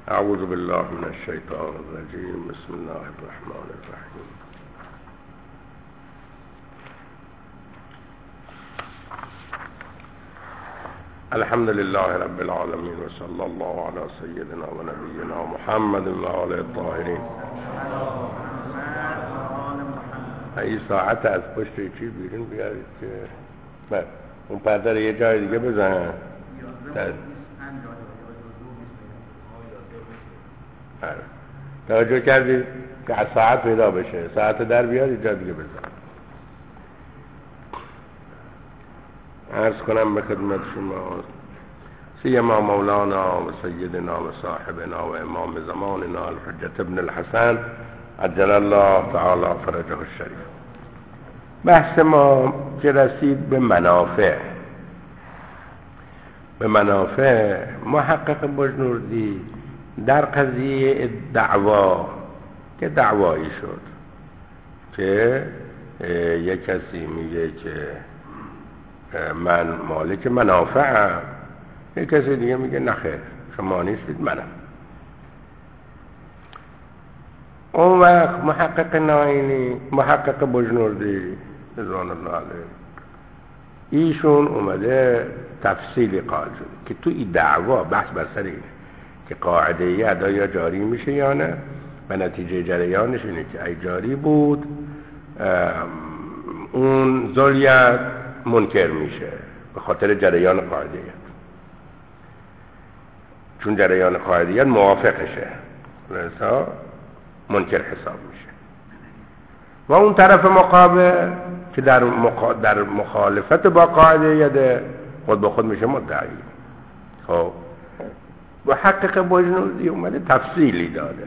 اعوذ بالله من الشیطان الرجیم. بسم الله الرحمن الرحیم. الحمد لله رب العالمین و صلی الله علی سیدنا و نبینا محمد و آله الطاهرین. این ساعت از پشت چی بیرون بیارید که بله اون پرده رو یه جای دیگه بزن. توجه کردید که از ساعت پیدا بشه، ساعت در بیارید جای دیگه بزن. عرض کنم به خدمت شما سیما مولانا و سیدنا و صاحبنا و امام زماننا الحجة ابن الحسن عجل الله تعالی فرجه الشریف. بحث ما که رسید به منافع محقق بجنوردی در قضیه دعوا که دعوایی شد که یک کسی میگه که من مالک منافعم، یک کسی دیگه میگه نخیر شما نیستید منم. اون وقت محقق بجنوردی رضوان الله علیه ایشون اومده تفصیلی قائل شد که تو این دعوا بحث بر سر اینه که قاعده ادا یا جاری میشه یا نه، و نتیجه جریانش اینه که ای جاری بود اون ذلیت منکر میشه به خاطر جریان قاعدیت، چون جریان قاعدیت موافقشه لذا منکر حساب میشه. و اون طرف مقابل که در مخالفت با قاعدیت خود به خود میشه مدعی. خب محقق بجنوردی اومده تفصیلی داده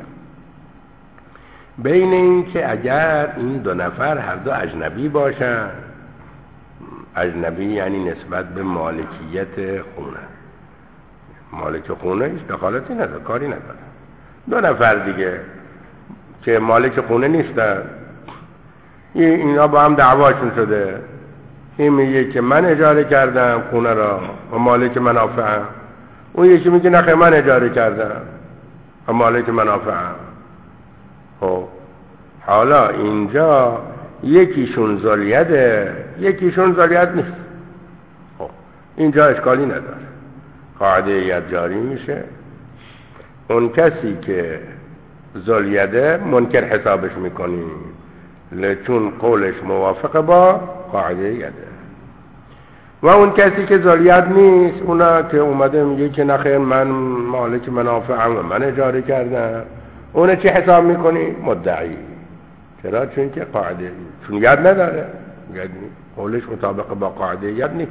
بین این که اگر این دو نفر هر دو اجنبی باشن، اجنبی یعنی نسبت به مالکیت خونه، مالک خونه هیچ دخالتی نداره، کاری نداره. دو نفر دیگه که مالک خونه نیستن، اینا با هم دعواشون شده، این میگه که من اجاره کردم خونه را و مالک منافعم، اون یکی میگه نخیر من اجاره کردم و مالک منافعم. خب حالا اینجا یکیشون ذلیته یکیشون ذلیت نیست. خب اینجا اشکالی نداره، قاعده ایت جاری میشه. اون کسی که ذلیته منکر حسابش میکنیم چون قولش موافق با قاعده ایته. و اون کسی که ذلیت نیست، اونا که اومده میگه که نخیر من مالک منافعم و من اجاره کردم، اون چی حساب میکنی؟ مدعی. چرا؟ چون که قاعده چون یاد نداره، قولش مطابق با قاعده یاد نیست.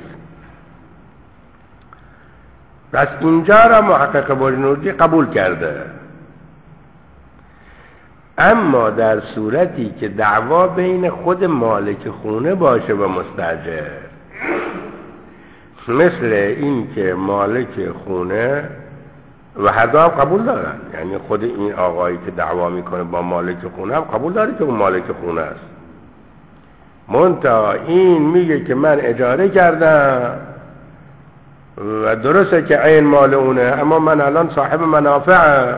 پس اینجا را محقق بجنوردی قبول کرده. اما در صورتی که دعوا بین خود مالک خونه باشه و مستاجر، مثل این که مالک خونه و هر دو هم قبول دارن، یعنی خود این آقایی که دعوا میکنه با مالک خونه هم قبول داره که اون مالک خونه است، منتها این میگه که من اجاره کردم و درسته که عین مال اونه اما من الان صاحب منافعم.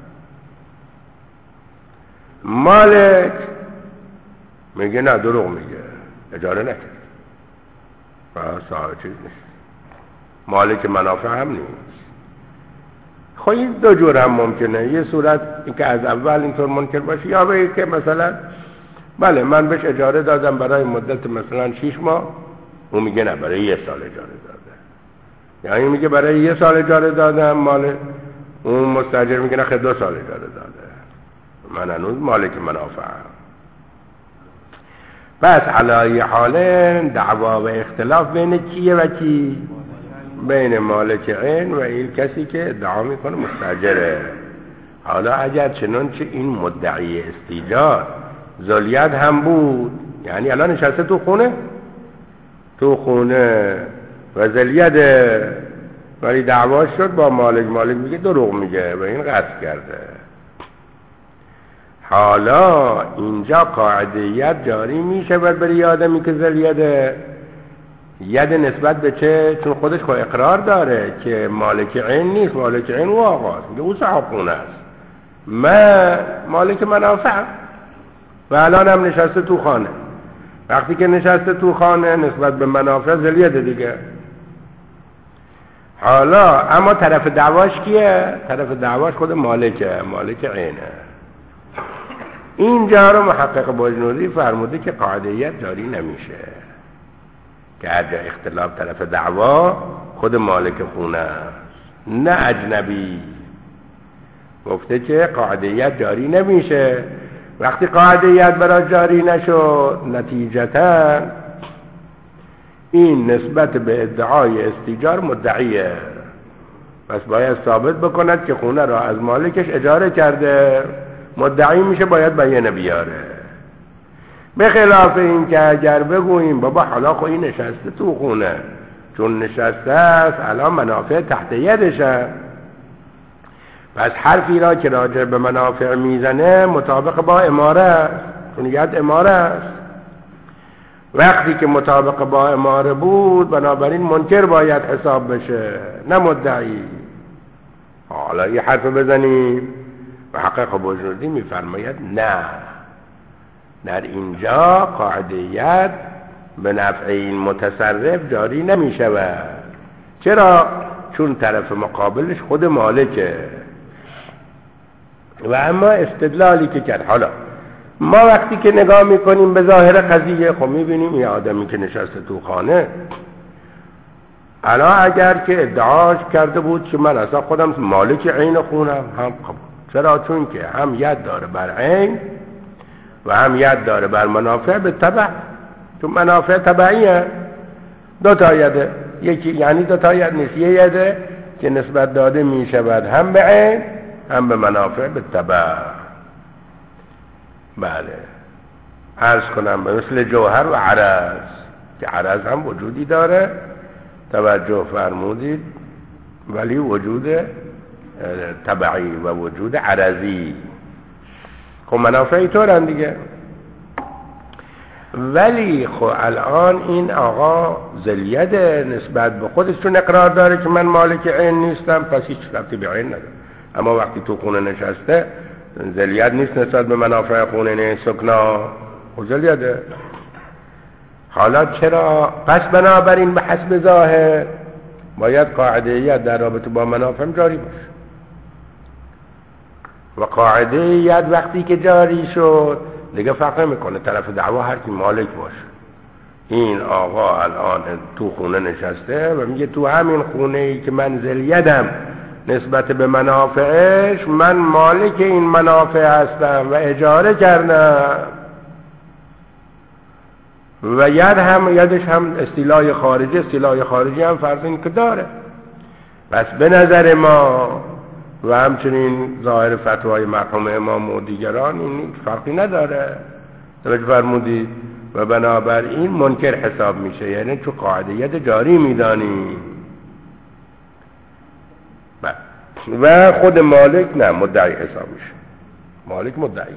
مالک میگه نه دروغ میگه، اجاره نکرد و صاحب چیز نیست، مالک منافع هم نیست. خب این دو جور هم ممکنه، یه صورت این که از اول اینطور منکر باشه، یا به که مثلا بله من بهش اجاره دادم برای مدت مثلا 6 ماه، اون میگه نه برای 1 سال اجاره داده، یعنی میگه برای 1 سال اجاره دادم، مال اون مستاجر میگه نه 2 سال اجاره داده، من هنوز مالک منافعم. بس علی حال دعوا و اختلاف بین کیه و کی؟ بین مالک عین و این کسی که ادعا میکنه مستاجره. حالا اگر چنانچه این مدعی استیجار ذلیت هم بود، یعنی الان نشسته تو خونه و ذلیت، ولی دعوا شد با مالک میگه دروغ میگه و این قصد کرده. حالا اینجا قاعدیت جاری میشه برای آدمی که ذلیته ید نسبت به چه؟ چون خودش خود اقرار داره که مالک عین نیست، مالک عین او آقاست، میگه او صاحب خونه است، من مالک منافع و الان هم نشسته تو خانه. وقتی که نشسته تو خانه نسبت به منافع ذلیته دیگه. حالا اما طرف دعواش کیه؟ طرف دعواش خود مالکه، مالک عینه. اینجا رو محقق بجنوردی فرموده که قاعده‌ایت جاری نمیشه که هر جا اختلاف طرف دعوا خود مالک خونه است نه اجنبی. گفته که قاعده‌ایت جاری نمیشه. وقتی قاعده‌ایت برای جاری نشد نتیجتا این نسبت به ادعای استیجار مدعیه، پس باید ثابت بکند که خونه را از مالکش اجاره کرده. مدعی میشه باید بیانه بیاره. به خلاف این که اگر بگوییم بابا حالا خو این نشسته تو خونه، چون نشسته است الان منافع تحت یدشه، پس حرفی را که راجع به منافع میزنه مطابق با اماره است، چون ید اماره است. وقتی که مطابق با اماره بود بنابراین منکر باید حساب بشه نه مدعی. حالا یه حرف بزنیم. محقق بجنوردی میفرماید نه، در اینجا قاعده‌ایت به نفع این متصرف جاری نمی شود. چرا؟ چون طرف مقابلش خود مالکه. و اما استدلالی که کرد، حالا ما وقتی که نگاه میکنیم به ظاهر قضیه خب میبینیم این آدمی که نشسته تو خانه الان اگر که ادعاش کرده بود که من اصلا خودم مالک عین خونم هم قبول. چرا؟ چون که هم ید داره بر عین و هم ید داره بر منافع به تبع، چون منافع تبعیه. دو تا یده، یکی یعنی دو تا ید نیست، یه یده که نسبت داده می شود هم به عین هم به منافع به تبع. بله عرض کنم به مثل جوهر و عرض که عرض هم وجودی داره، توجه فرمودید، ولی وجود تبعی و وجود عرضی. خب منافعی طورن دیگه. ولی خب الان این آقا ذلیت نسبت به خودش، چون اقرار داره که من مالک عین نیستم، پس هیچ ربطی به عین نداره. اما وقتی تو خونه نشسته ذلیت نیست نسبت به منافع خونه، نه سکنا و ذلیته. حالا چرا؟ پس بنابراین به حسب ظاهر باید قاعده‌ایت در رابطه با منافع جاری باشه. و قاعده‌ایت وقتی که جاری شد دیگه فرق نمیکنه طرف دعوا هر کی مالک باشه. این آقا الان تو خونه نشسته و میگه تو همین خونه ای که من ذلیتم نسبت به منافعش، من مالک این منافع هستم و اجاره کردم و یدش هم استیلای خارجی، استیلای خارجی هم فرض این که داره. پس به نظر ما و همچنین ظاهر فتوای مرحوم امام و دیگران این فرقی نداره، توجه فرمودید، و بنابراین منکر حساب میشه، یعنی چون قاعده‌ایت جاری میدانی. و خود مالک نه مدعی حساب میشه، مالک مدعی.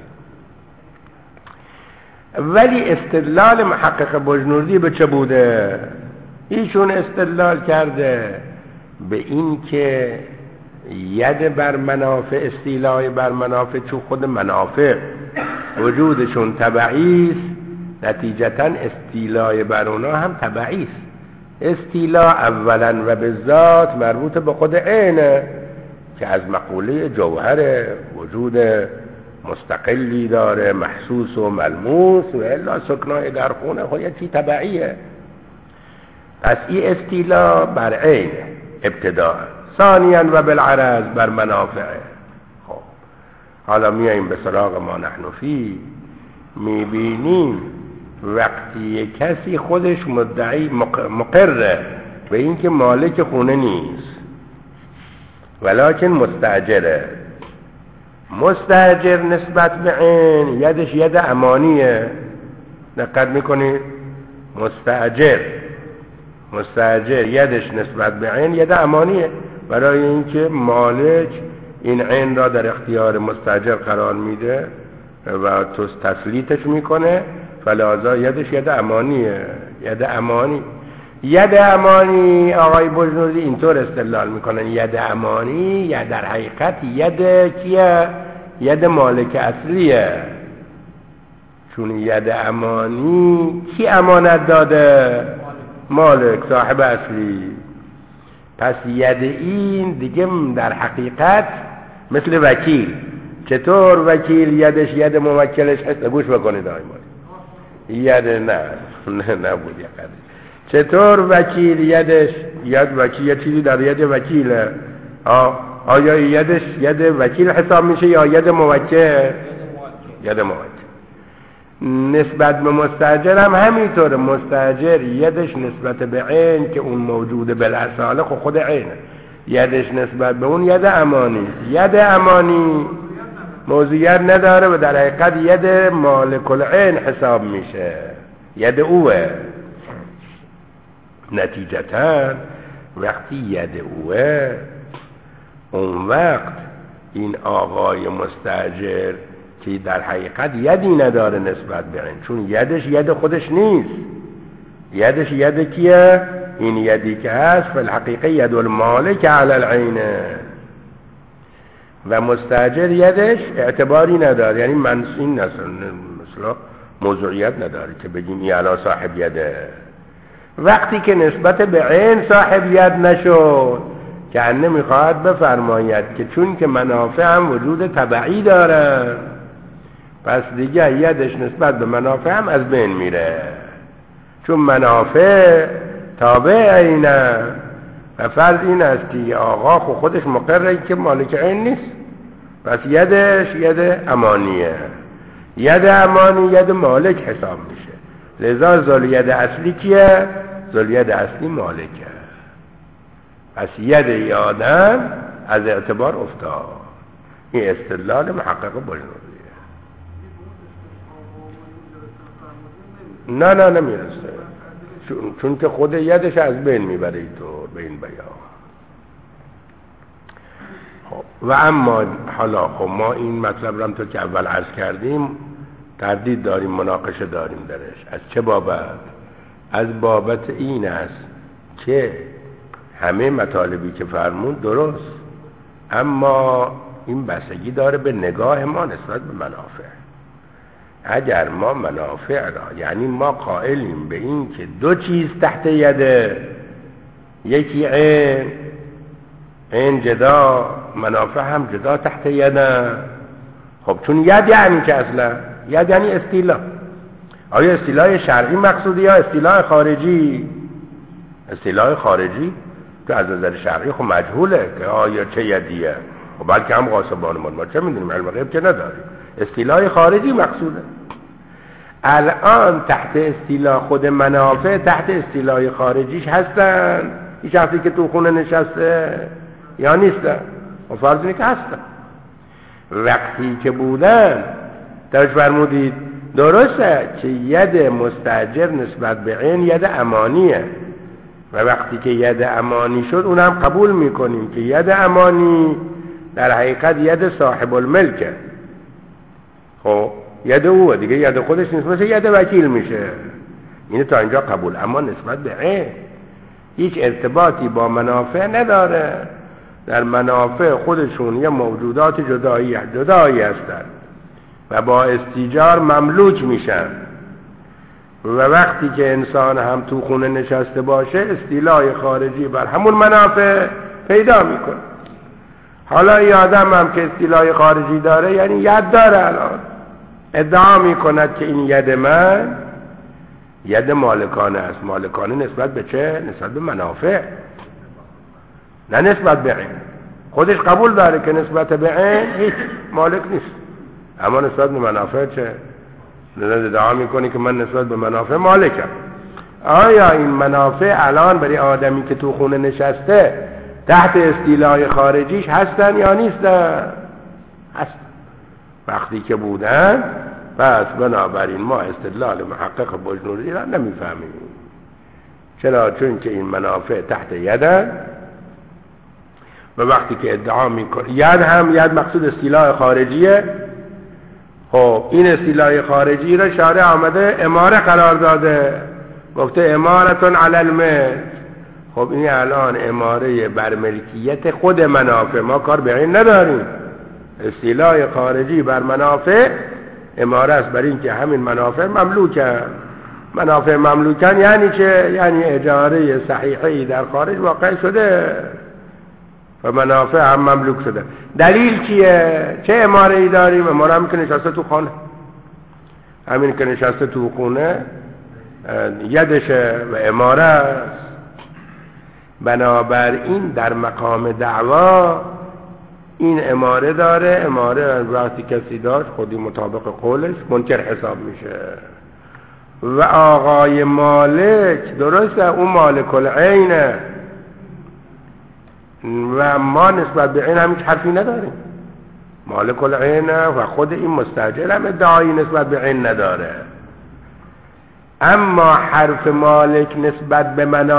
ولی استدلال محقق بجنوردی به چه بوده؟ ایشون استدلال کرده به این که ید بر منافع، استیلای بر منافع، چون خود منافع وجودشون تبعی است، نتیجتا استیلای بر اونا هم تبعی است. استیلا اولا و به ذات مربوط به خود عینه که از مقوله جوهر وجود مستقلی داره، محسوس و ملموس، و الا سکنای در خونه خود یه چی تبعیه. پس این استیلا بر عین ابتداء، ثانیاً و بالعرض بر منافعه. خب حالا میاییم به سراغ ما نحنفی، میبینیم وقتی کسی خودش مدعی مقره به این که مالک خونه نیست ولکن مستاجره، مستاجر نسبت به عین یدش ید امانیه. دقت میکنید؟ مستاجر یدش نسبت به عین ید امانیه، برای اینکه مالک این عین را در اختیار مستاجر قرار میده و تسلیتش میکنه، فلذا یدش ید امانیه، ید امانی. ید امانی آقای بجنوردی اینطور استدلال میکنن ید امانی یا در حقیقت ید کیه؟ ید مالک اصلیه. چون ید امانی کی امانت داده؟ مالک، صاحب اصلی. پس ید این دیگه در حقیقت مثل وکیل. چطور وکیل یدش ید موکلش هست؟ گوش بکنید آقای مالی. ید نبود یقدر. چطور وکیل یدش ید وکیل یه چیزی در ید وکیله، آیا یدش ید وکیل حساب میشه یا ید موکل؟ ید موکل. نسبت به مستاجر هم همینطوره. مستاجر یدش نسبت به عین که اون موجوده بالاصاله خود عینه، یدش نسبت به اون ید امانی. ید امانی موضوعیت نداره و در حقیقت ید مالک العین حساب میشه، ید اوه. نتیجتا وقتی ید اوه، اون وقت این آقای مستاجر که در حقیقت یدی نداره نسبت به این، چون یدش ید خودش نیست. یدش ید کیه؟ این یدی که هست فی الحقیقه ید المالک علی العینه و مستاجر یدش اعتباری نداره، یعنی این مثلا موضوعیت نداره که بگیم این علا صاحب یده. وقتی که نسبت به عین صاحب ید نشد که انه میخواهد بفرماید که چون که منافع هم وجود تبعی داره، پس دیگه یدش نسبت به منافع هم از بین میره، چون منافع تابع عینه. و فرض این است که آقا خودش مقرره که مالک عین نیست، پس یدش ید امانیه. ید امانی ید مالک حساب میشه. لذا ذوالید اصلی کیه؟ ذوالید اصلی مالکه. پس ید یادم از اعتبار افتاد. این استدلال محقق بجنوردیه. نه نمیرسه، چون که خود یدش از بین میبره اینطور به این بیان. و اما حالا خب ما این مطلب رو هم تو که اول عرض کردیم تردید داریم، مناقشه داریم درش. از چه بابت؟ از بابت این است که همه مطالبی که فرمود درست، اما این بستگی داره به نگاه ما نسبت به منافع. اگر ما منافع را، یعنی ما قائلیم به این که دو چیز تحت یده، یکی عین جدا، منافع هم جدا تحت یده. خب چون ید یعنی که اصلا ید یعنی استیلا. آیا استیلای شرعی مقصودی یا استیلای خارجی؟ استیلای خارجی تو از نظر شرعی خب مجهوله که آیا چه یدیه، خب بلکه هم غاصبان ما چه میدونیم، علم غیب که نداریم. استیلای خارجی مقصوده. الان تحت استیلا خود منافع تحت استیلای خارجیش هستن. این شخصی که تو خونه نشسته یا نیستن؟ و فرض اینه که هستن. وقتی که بودن درش فرمودید درسته که ید مستاجر نسبت به عین ید امانیه و وقتی که ید امانی شد اونم قبول میکنیم که ید امانی در حقیقت ید صاحب الملکه. خب ید اوه دیگه، ید خودش نیست، مثل ید وکیل میشه. اینه تا اینجا قبول. اما نسبت به عین هیچ ارتباطی با منافع نداره. در منافع خودشون یه موجودات جدایی هستن و با استیجار مملوک میشن و وقتی که انسان هم تو خونه نشسته باشه استیلای خارجی بر همون منافع پیدا میکنه. حالا این آدم هم که استیلای خارجی داره، یعنی ید داره، الان ادعا میکند که این ید من ید مالکانه است. مالکانه نسبت به چه؟ نسبت به منافع، نه نسبت به عین. خودش قبول داره که نسبت به عین هیچ مالک نیست، اما نسبت به منافع چه؟ ادعا میکنی که من نسبت به منافع مالکم. آیا این منافع الان برای آدمی که تو خونه نشسته تحت استیلای خارجیش هستن یا نیستن؟ هستن. وقتی که بودن، پس بنابراین ما استدلال محقق بجنوردی را نمیفهمیم. چرا؟ چون که این منافع تحت یدن و وقتی که ادعا میکنه ید هم ید مقصود استیلای خارجیه. خب این استیلای خارجی را شارع آمده اماره قرار داده گفته امارتون علی الملک. خب این الان اماره بر ملکیت خود منافع، ما کار به این نداریم. استیلای خارجی بر منافع اماره است بر این که همین منافع مملوکن. منافع مملوکن یعنی چه؟ یعنی اجاره صحیحی در خارج واقع شده و منافع هم مملوک شده. دلیل چیه؟ چه اماره ای داریم؟ اماره هم که نشسته تو خانه، همین که نشسته تو خونه یدشه و اماره است. بنابراین در مقام دعوا این اماره داره. اماره وقتی کسی داشت خودی مطابق قولش منکر حساب میشه. و آقای مالک درسته اون مالک العینه و ما نسبت به این هم هیچ حرفی نداریم. مالک العینه و خود این مستاجر هم ادعایی نسبت به عین نداره. اما حرف مالک نسبت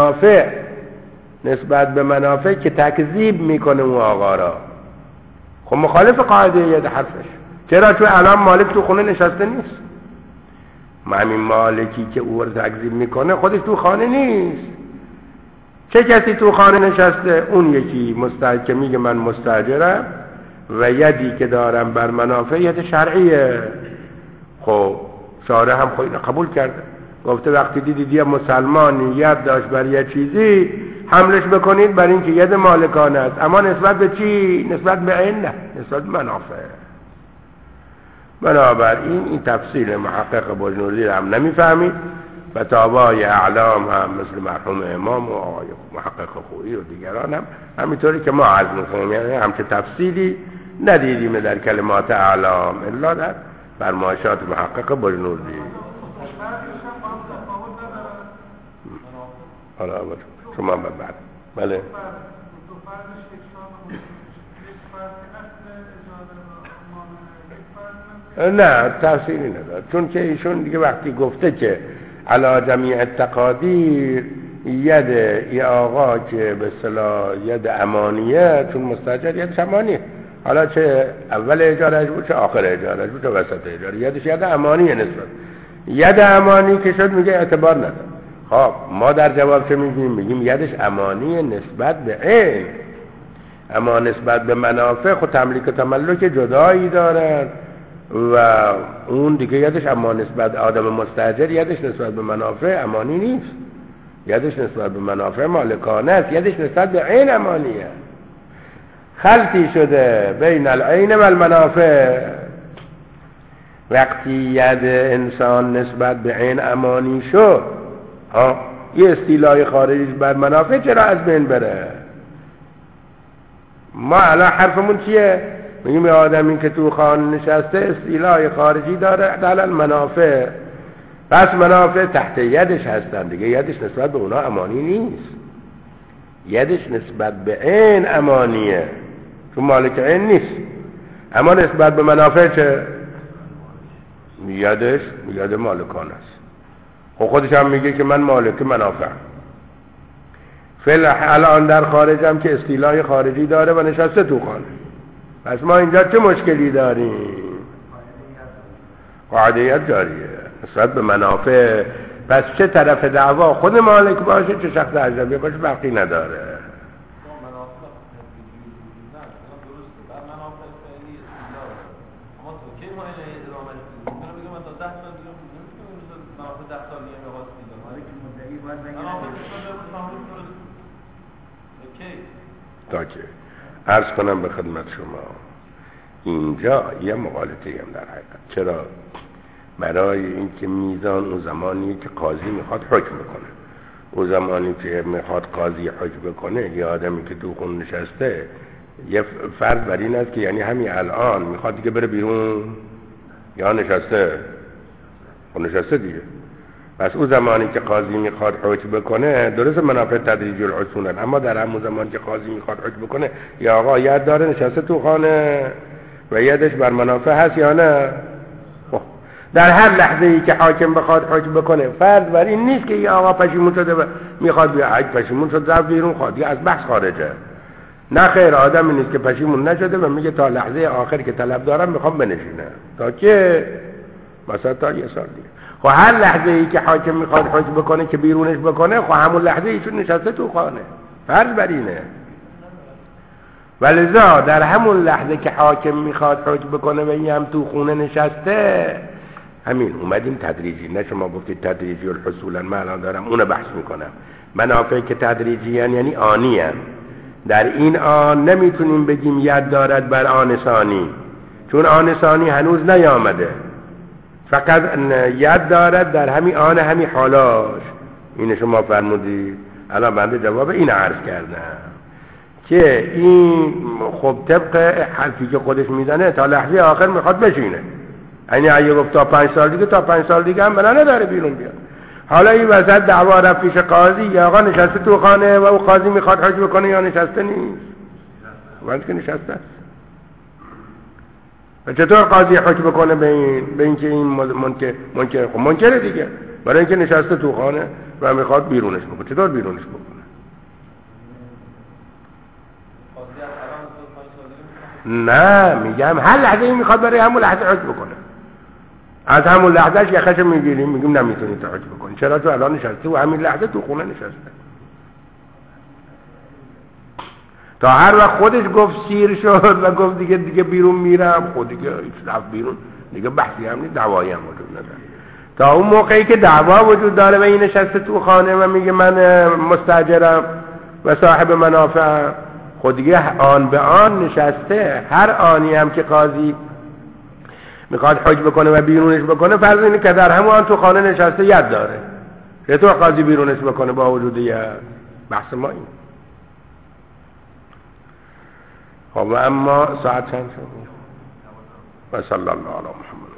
به منافع که تکذیب میکنه اون آقا را، خب مخالف قاعده ید حرفش. چرا؟ چون الان مالک تو خونه نشسته نیست. همین مالکی که او رو تکذیب میکنه خودش تو خانه نیست. چه کسی تو خانه نشسته؟ اون یکی مستاجر که میگه من مستاجرم و یدی که دارم بر منافع ید شرعیه. خب شارع هم خود قبول کرده، گفته وقتی دیدید یه مسلمانی ید داشت بر یه چیزی حملش بکنید بر این که ید مالکانه است. اما نسبت به چی؟ نسبت به عین نه، نسبت به منافع. بنابراین این تفسیر محقق بجنوردی هم نمیفهمید و تابعای اعلام هم مثل مرحوم امام و آقای محقق خویی و دیگران هم همینطوری که ما عرض می‌کنیم، یعنی همچه تفسیری ندیدیم در کلمات اعلام الا در فرمایشات محقق بجنوردی. حالا شما بعد بله نه تفسیری نداره، چون که ایشون دیگه وقتی گفته که علی جمیع التقادیر ید ای آقا که به اصطلاح ید امانیه، چون مستاجر ید امانیه، حالا چه اول اجارهش بود چه آخر اجارهش بود چه وسط اجاره، یدش ید امانیه. نسبت ید امانی که شد میگه اعتبار نداره. خب ما در جواب چه میگیم یدش امانیه نسبت به عین، اما نسبت به منافع خود تملیک و تملک جدایی دارن و اون دیگه یدش اما نسبت آدم مستاجر یدش نسبت به منافع امانی نیست، یدش نسبت به منافع مالکانه است، یدش نسبت به عین امانیه. خلطی شده بین العین و المنافع. وقتی ید انسان نسبت به عین امانی شد یه استیلای خارجی بر منافع چرا از بین بره؟ ما الان حرفمون چیه؟ میگیم آدمی که تو خانه نشسته استیلای خارجی داره در منافع، پس منافع تحت یدش هستن دیگه، یدش نسبت به اونا امانی نیست، یدش نسبت به عین امانیه چون مالک عین نیست. اما نسبت به منافع چه؟ یدش ید مالکان است. خودش هم میگه که من مالک منافع. الان در خارج هم که استیلای خارجی داره و نشسته تو خانه، پس ما اینجا چه مشکلی داریم؟ قاعدیت جاریه نسبت به منافع. پس چه طرف دعوا خود مالک باشه چه شخص اجنبی باشه فرقی نداره. تا که عرض کنم به خدمت شما اینجا یه مغالطه هم در حقیقت. چرا؟ برای اینکه میزان اون زمانی که قاضی میخواد حکم بکنه، اون زمانی که میخواد قاضی حکم بکنه یه آدمی که تو خون نشسته، یه فرض بر این است که یعنی همین الان میخواد دیگه بره بیرون یا نشسته؟ خون نشسته دیگه. پس اون زمانی که قاضی میخواد حکم بکنه درست منافع تدریجی الحصول، اما در همون زمانی که قاضی میخواد حکم بکنه یا آقا ید داره نشسته تو خانه و یدش بر منافع هست یا نه؟ در هر لحظه ای که حاکم بخواد حکم بکنه فرض بر این نیست که یا آقا پشیمون شده و میخواد بیا اگه پشیمون شد رفت بیرون خواهد از بحث خارجه. نه خیر، آدمی نیست که پشیمون نشده و میگه تا لحظه آخر که طلب دارم میخوام بنشینه تا که مثلا تا یه سال دیگه. خب هر لحظه ای که حاکم میخواد حکم بکنه که بیرونش بکنه، خب همون لحظه ایشون نشسته تو خانه، فرض بر اینه. ولذا در همون لحظه که حاکم میخواد حکم بکنه و این هم تو خونه نشسته، همین اومدیم تدریجی. نه شما گفتید تدریجی الحصولا، من الان دارم اونو بحث میکنم. منافعی که تدریجی یعنی آنی هم. در این آن نمیتونیم بگیم ید دارد بر آن ثانی، چون آن ثانی هنوز نیامده، فقط ید دارد در همین آن همین حالاش. این شما فرمودید. الان بنده جواب این عرض کردم که این خب طبق حرفی که خودش میزنه تا لحظه آخر میخواد بشینه. یعنی اگه گفت تا 5 سال دیگه، تا 5 سال دیگه هم بنا نداره بیرون بیاد. حالا این وسط دعوا رفت پیش قاضی، یا آقا نشسته تو خانه و او قاضی میخواد حکم بکنه یا نشسته نیست. وقتی که نشسته است، و چطور قاضی حکم بکنه به این که این منکر خب منکره دیگه، برای اینکه نشسته تو خانه و میخواد بیرونش بکنه. چطور بیرونش بکنه؟ نه میگم هر لحظه این میخواد برای همون لحظه حکم بکنه. از همون لحظهش یخش میگیریم میگیم نمیتونی تو حکم بکنی. چرا؟ تو الان نشسته و همین لحظه تو خونه نشسته. تا هر وقت خودش گفت سیر شد و گفت دیگه بیرون میرم، خود دیگه رفت بیرون، دیگه بحثی هم نیست، دعوایی هم وجود نداره. تا اون موقعی که دعوا وجود داره و این نشسته تو خانه و میگه من مستاجرم و صاحب منافعم، خود دیگه آن به آن نشسته. هر آنی هم که قاضی میخواد حکم بکنه و بیرونش بکنه، فرض اینه که در همون آن تو خانه نشسته ید داره. چطور قاضی بیرونش بکنه با وجود ید؟ بحث ما این. خب اما ساعت چند شد؟ و صلی الله علی محمد.